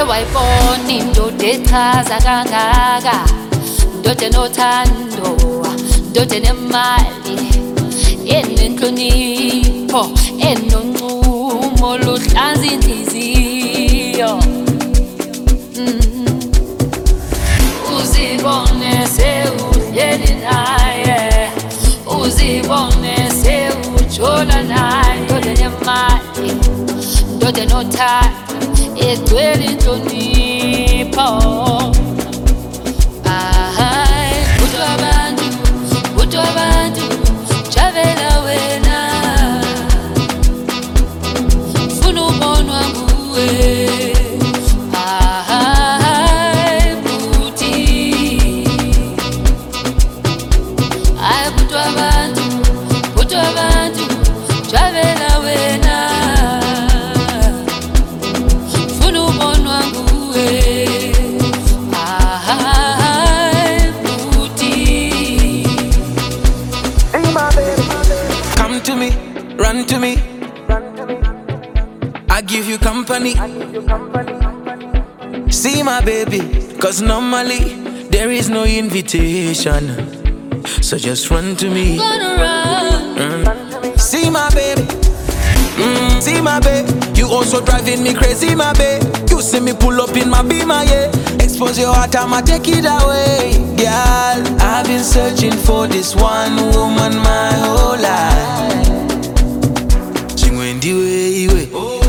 wayibona indoda echaza kangaka, indoda enothando, indoda enemali, enenhlonipho, enonqumo luhlanza inhliziyo. Uzibone sewuhleli naye, uzibone sewujola naye, indoda enemali, indoda enothando, egcwele inhlonipho. Kuthi abantu jabela wena, funa ubonwa nguwe. Kuthi abantu jabela wena, funa ubonwa nguwe. Come to me, run to me, I give you company. See my baby, cause normally there is no invitation, so just run to me. Gonna run. See my baby, see my baby, you also driving me crazy, my baby. You see me pull up in my Beamer, yeah. Expose your heart, I'ma take it away, girl. I've been searching for this one woman my whole life. She went the way, way.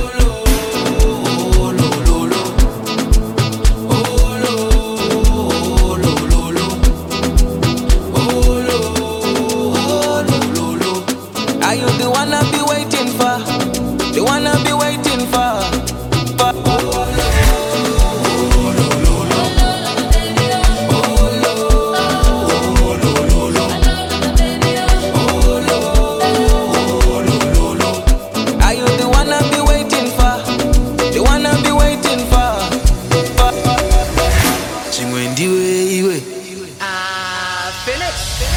Are you the one I've been waiting for? The one I've been waiting for? Are you the one I've been waiting for? The one I've been waiting for? She went the way, way. Finish.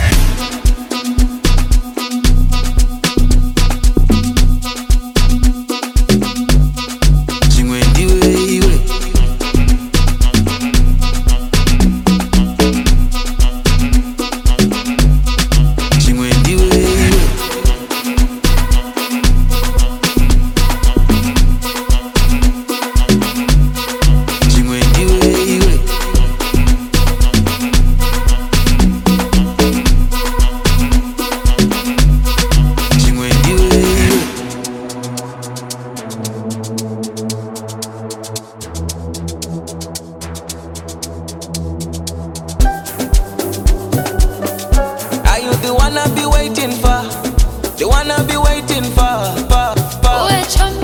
The one I've been waiting for, the one I've been waiting for. Wait on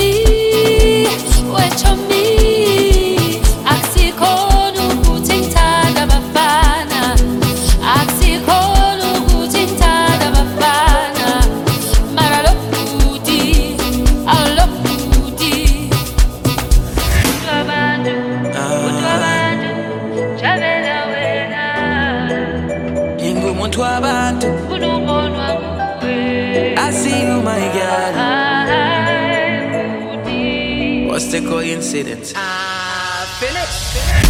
me, akusikhona ukuthi ngithanda abafana, akusikhona ukuthi ngithanda abafana, mara lo booty, kuthi abantu jabela wena, Ingumuntu wabantu. funa ubonwa nguwe. I see you, my girl. What's the coincidence? Finish.